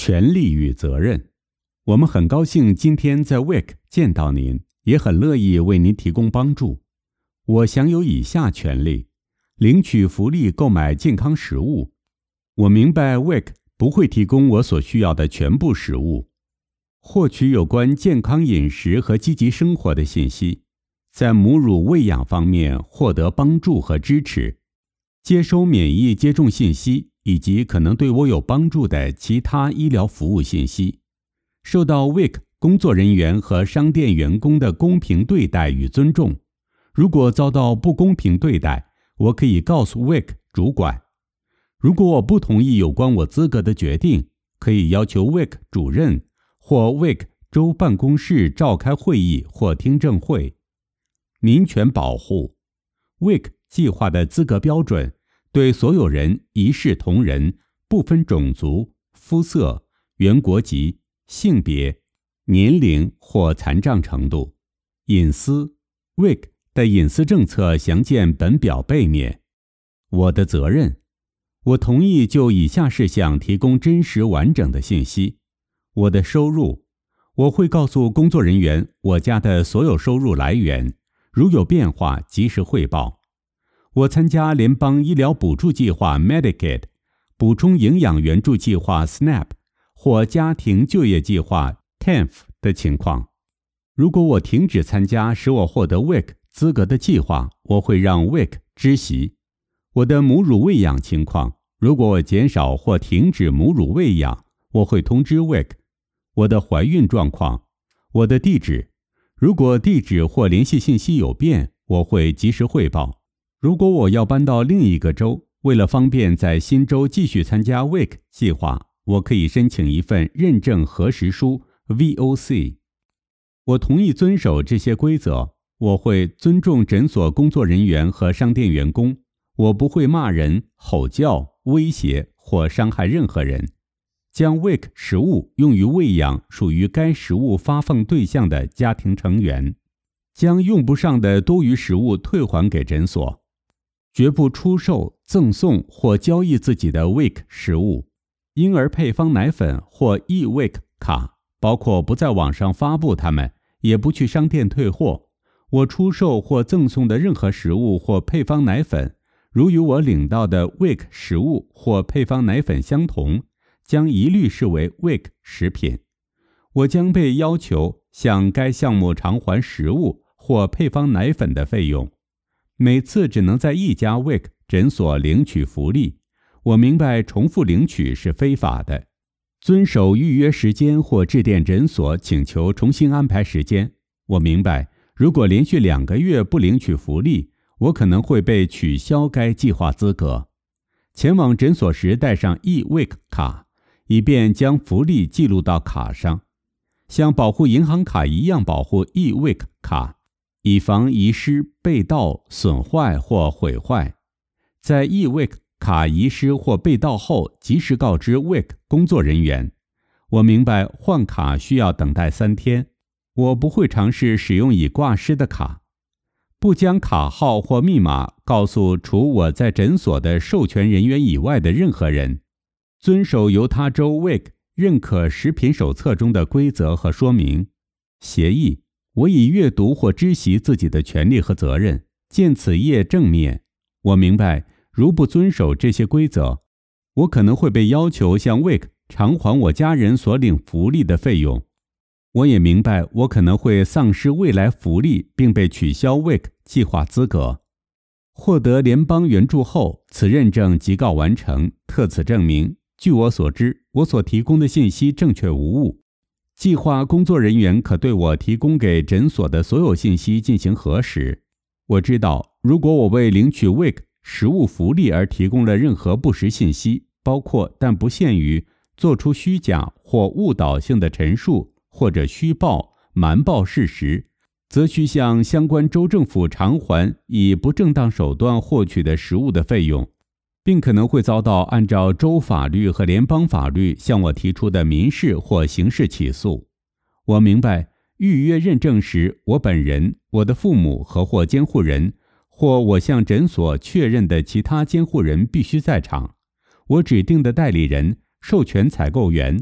权利与责任。我们很高兴今天在 WIC 见到您，也很乐意为您提供帮助。我享有以下权利：领取福利，购买健康食物。我明白 WIC 不会提供我所需要的全部食物。获取有关健康饮食和积极生活的信息，在母乳喂养方面获得帮助和支持，接收免疫接种信息以及可能对我有帮助的其他医疗服务信息，受到 WIC 工作人员和商店员工的公平对待与尊重。如果遭到不公平对待，我可以告诉 WIC 主管。如果我不同意有关我资格的决定，可以要求 WIC 主任或 WIC 州办公室召开会议或听证会。民权保护 WIC 计划的资格标准对所有人一视同仁，不分种族、肤色、原国籍、性别、年龄或残障程度。隐私 WIC 的隐私政策详见本表背面。我的责任，我同意就以下事项提供真实完整的信息。我的收入，我会告诉工作人员我家的所有收入来源，如有变化及时汇报。我参加联邦医疗补助计划 Medicaid、补充营养援助计划 SNAP 或家庭就业计划 TANF 的情况。如果我停止参加使我获得 WIC 资格的计划，我会让 WIC 知悉。我的母乳喂养情况，如果我减少或停止母乳喂养，我会通知 WIC。我的怀孕状况，我的地址，如果地址或联系信息有变，我会及时汇报。如果我要搬到另一个州，为了方便在新州继续参加 WIC 计划，我可以申请一份认证核实书 VOC。我同意遵守这些规则，我会尊重诊所工作人员和商店员工，我不会骂人、吼叫、威胁或伤害任何人。将 WIC 食物用于喂养属于该食物发放对象的家庭成员，将用不上的多余食物退还给诊所，绝不出售、赠送或交易自己的 WIC 食物。婴儿配方奶粉或 eWIC 卡，包括不在网上发布它们，也不去商店退货。我出售或赠送的任何食物或配方奶粉，如与我领到的 WIC 食物或配方奶粉相同，将一律视为 WIC 食品。我将被要求向该项目偿还食物或配方奶粉的费用，每次只能在一家 WIC 诊所领取福利。我明白重复领取是非法的。遵守预约时间或致电诊所请求重新安排时间。我明白，如果连续2个月不领取福利，我可能会被取消该计划资格。前往诊所时带上 eWIC 卡，以便将福利记录到卡上，像保护银行卡一样保护 eWIC 卡，以防遗失、被盗、损坏或毁坏。在 eWIC 卡遗失或被盗后，及时告知 WIC 工作人员。我明白换卡需要等待3天，我不会尝试使用已挂失的卡。不将卡号或密码告诉除我在诊所的授权人员以外的任何人。遵守犹他州 WIC 认可食品手册中的规则和说明。协议，我已阅读或知悉自己的权利和责任，见此页正面。我明白，如不遵守这些规则，我可能会被要求向 WIC 偿还我家人所领福利的费用。我也明白，我可能会丧失未来福利并被取消 WIC 计划资格。获得联邦援助后，此认证即告完成，特此证明，据我所知，我所提供的信息正确无误。计划工作人员可对我提供给诊所的所有信息进行核实。我知道，如果我为领取 WIC 食物福利而提供了任何不实信息，包括但不限于做出虚假或误导性的陈述，或者虚报、瞒报事实，则需向相关州政府偿还以不正当手段获取的食物的费用，并可能会遭到按照州法律和联邦法律向我提出的民事或刑事起诉。我明白，预约认证时，我本人、我的父母和或监护人，或我向诊所确认的其他监护人必须在场。我指定的代理人、授权采购员、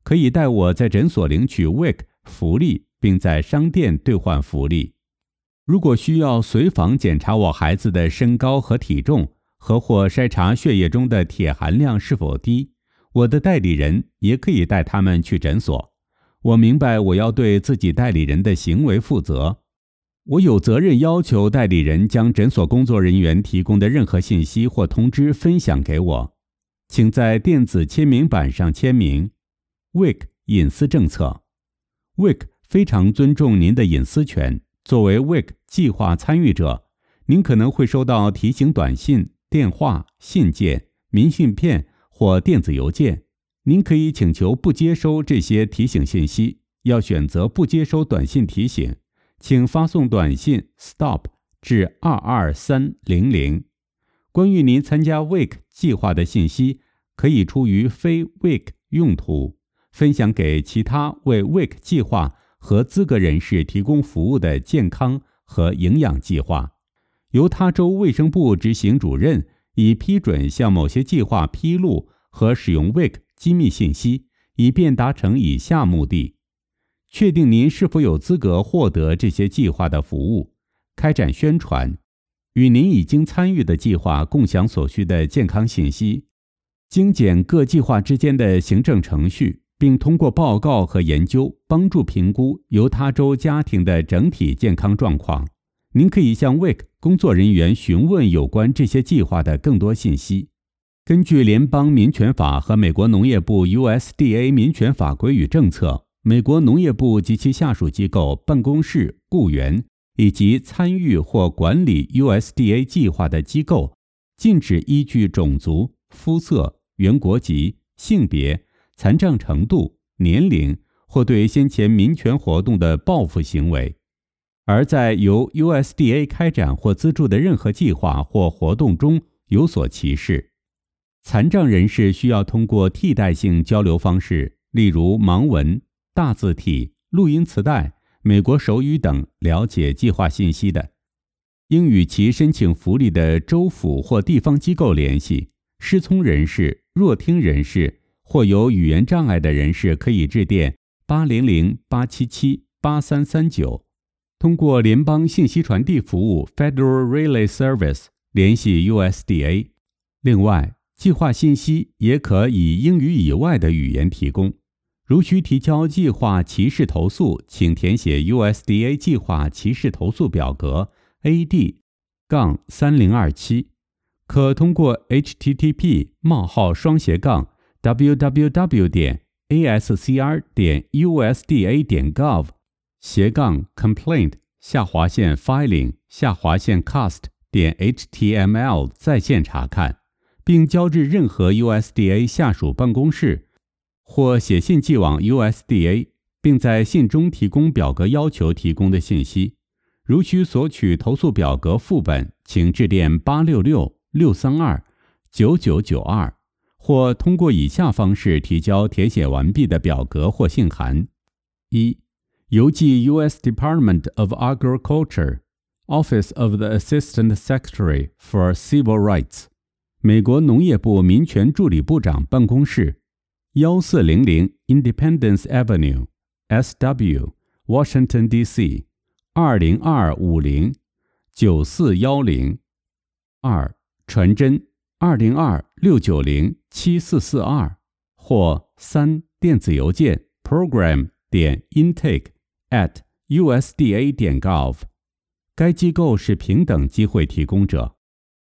可以代我在诊所领取 WIC 福利，并在商店兑换福利。如果需要随访检查我孩子的身高和体重，或筛查血液中的铁含量是否低，我的代理人也可以带他们去诊所。我明白我要对自己代理人的行为负责，我有责任要求代理人将诊所工作人员提供的任何信息或通知分享给我。请在电子签名板上签名。WIC 隐私政策。 WIC 非常尊重您的隐私权。作为 WIC 计划参与者，您可能会收到提醒短信、电话、信件、明信片或电子邮件。您可以请求不接收这些提醒信息，要选择不接收短信提醒，请发送短信 STOP 至22300。关于您参加 WIC 计划的信息，可以出于非 WIC 用途，分享给其他为 WIC 计划和资格人士提供服务的健康和营养计划。由他州卫生部执行主任已批准向某些计划披露和使用 WIC 机密信息，以便达成以下目的：确定您是否有资格获得这些计划的服务，开展宣传，与您已经参与的计划共享所需的健康信息，精简各计划之间的行政程序，并通过报告和研究帮助评估犹他州家庭的整体健康状况。您可以向 WIC 工作人员询问有关这些计划的更多信息。根据联邦民权法和美国农业部 USDA 民权法规与政策，美国农业部及其下属机构、办公室、雇员以及参与或管理 USDA 计划的机构，禁止依据种族、肤色、原国籍、性别、残障程度、年龄或对先前民权活动的报复行为，而在由 USDA 开展或资助的任何计划或活动中有所歧视。残障人士需要通过替代性交流方式，例如盲文、大字体、录音磁带、美国手语等了解计划信息的，应与其申请福利的州府或地方机构联系。失聪人士、弱听人士或有语言障碍的人士可以致电800-877-8339，通过联邦信息传递服务 Federal Relay Service 联系 USDA。 另外，计划信息也可以英语以外的语言提供。如需提交计划歧视投诉，请填写 USDA 计划歧视投诉表格 AD-3027， 可通过 http://usda.complaint/filing/cost.html 在线查看，并交至任何 USDA 下属办公室，或写信寄往 USDA， 并在信中提供表格要求提供的信息。如需索取投诉表格副本，请致电866-632-9992，或通过以下方式提交填写完毕的表格或信函：一、邮寄 U.S. Department of Agriculture Office of the Assistant Secretary for Civil Rights 美国农业部民权助理部长办公室1400 Independence Avenue SW Washington D.C. 20250 9410。 2、传真202-690-7442，或3、电子邮件 program.intake@usda.gov。 该机构是平等机会提供者。